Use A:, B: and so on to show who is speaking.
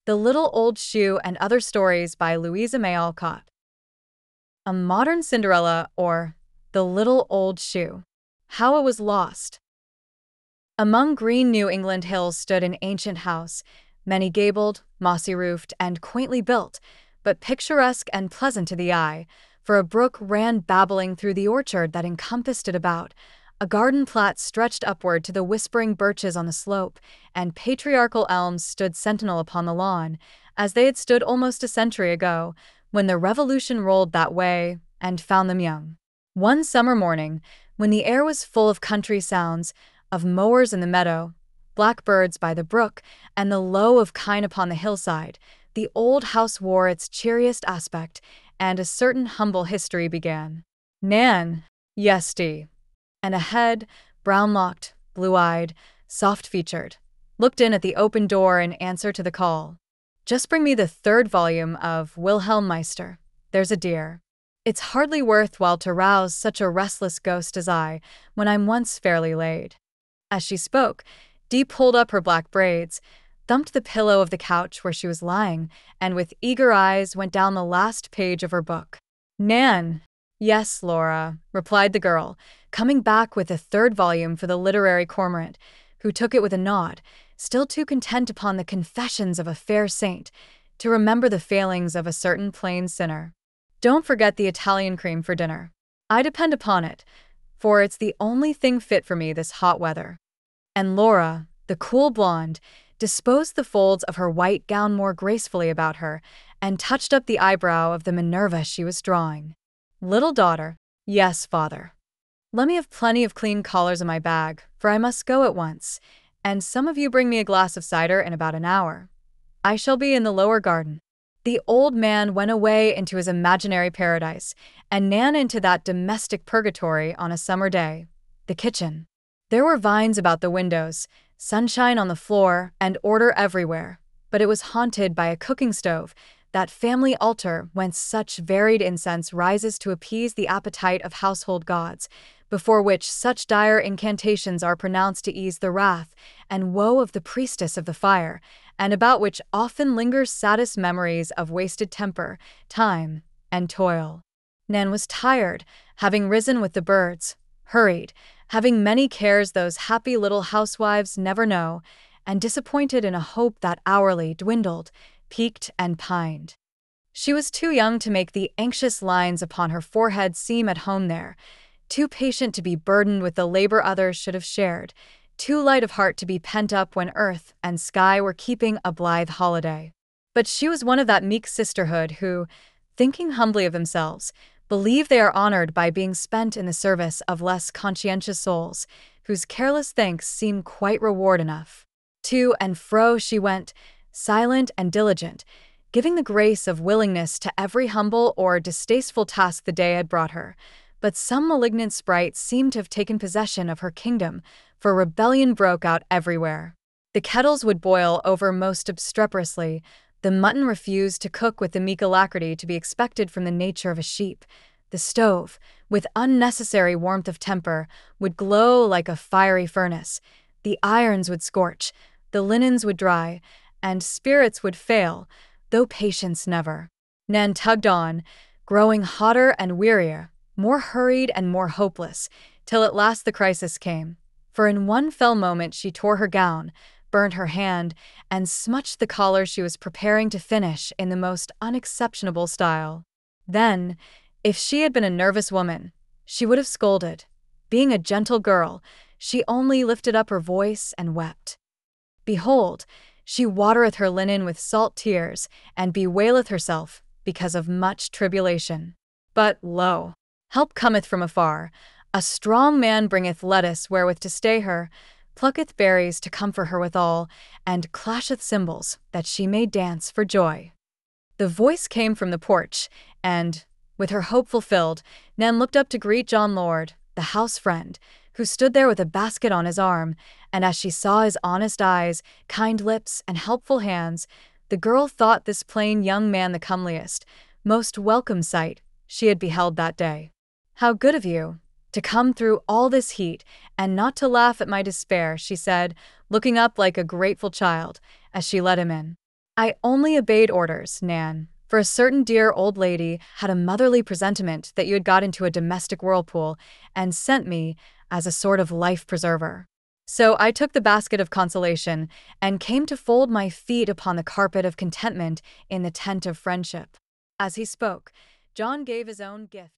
A: The Little Old Shoe and Other Stories by Louisa May Alcott. A Modern Cinderella, or The Little Old Shoe. How It Was Lost. Among green New England hills stood an ancient house, many-gabled, mossy-roofed, and quaintly built, but picturesque and pleasant to the eye, for a brook ran babbling through the orchard that encompassed it about. A garden plat stretched upward to the whispering birches on the slope, and patriarchal elms stood sentinel upon the lawn, as they had stood almost a century ago, when the Revolution rolled that way and found them young. One summer morning, when the air was full of country sounds, of mowers in the meadow, blackbirds by the brook, and the low of kine upon the hillside, the old house wore its cheeriest aspect, and a certain humble history began. Nan, yes, Dee, and a head, brown-locked, blue-eyed, soft-featured, looked in at the open door in answer to the call. "Just bring me the 3rd volume of Wilhelm Meister, there's a dear. It's hardly worth while to rouse such a restless ghost as I, when I'm once fairly laid." As she spoke, Dee pulled up her black braids, thumped the pillow of the couch where she was lying, and with eager eyes went down the last page of her book. "Nan." "Yes, Laura," replied the girl, coming back with the 3rd volume for the literary cormorant, who took it with a nod, still too content upon the confessions of a fair saint to remember the failings of a certain plain sinner. "Don't forget the Italian cream for dinner. I depend upon it, for it's the only thing fit for me this hot weather." And Laura, the cool blonde, disposed the folds of her white gown more gracefully about her, and touched up the eyebrow of the Minerva she was drawing. "Little daughter." "Yes, father." "Let me have plenty of clean collars in my bag, for I must go at once, and some of you bring me a glass of cider in about an hour. I shall be in the lower garden." The old man went away into his imaginary paradise, and Nan into that domestic purgatory on a summer day, the kitchen. There were vines about the windows, sunshine on the floor, and order everywhere, but it was haunted by a cooking stove, that family altar whence such varied incense rises to appease the appetite of household gods, before which such dire incantations are pronounced to ease the wrath and woe of the priestess of the fire, and about which often linger saddest memories of wasted temper, time, and toil. Nan was tired, having risen with the birds, hurried, having many cares those happy little housewives never know, and disappointed in a hope that hourly dwindled, peaked and pined. She was too young to make the anxious lines upon her forehead seem at home there, too patient to be burdened with the labor others should have shared, too light of heart to be pent up when earth and sky were keeping a blithe holiday. But she was one of that meek sisterhood who, thinking humbly of themselves, believe they are honored by being spent in the service of less conscientious souls, whose careless thanks seem quite reward enough. To and fro she went, silent and diligent, giving the grace of willingness to every humble or distasteful task the day had brought her. But some malignant sprite seemed to have taken possession of her kingdom, for rebellion broke out everywhere. The kettles would boil over most obstreperously, the mutton refused to cook with the meek alacrity to be expected from the nature of a sheep. The stove, with unnecessary warmth of temper, would glow like a fiery furnace. The irons would scorch, the linens would dry, and spirits would fail, though patience never. Nan tugged on, growing hotter and wearier, more hurried and more hopeless, till at last the crisis came. For in one fell moment she tore her gown, burnt her hand, and smutched the collar she was preparing to finish in the most unexceptionable style. Then, if she had been a nervous woman, she would have scolded. Being a gentle girl, she only lifted up her voice and wept. "Behold, she watereth her linen with salt tears, and bewaileth herself because of much tribulation. But, lo, help cometh from afar. A strong man bringeth lettuce wherewith to stay her, plucketh berries to comfort her withal, and clasheth cymbals, that she may dance for joy." The voice came from the porch, and, with her hope fulfilled, Nan looked up to greet John Lord, the house friend, who stood there with a basket on his arm, and as she saw his honest eyes, kind lips, and helpful hands, the girl thought this plain young man the comeliest, most welcome sight she had beheld that day. "How good of you, to come through all this heat, and not to laugh at my despair," she said, looking up like a grateful child, as she let him in. I only obeyed orders, Nan, for a certain dear old lady had a motherly presentiment that you had got into a domestic whirlpool and sent me as a sort of life preserver. So I took the basket of consolation and came to fold my feet upon the carpet of contentment in the tent of friendship. As he spoke, John gave his own gift.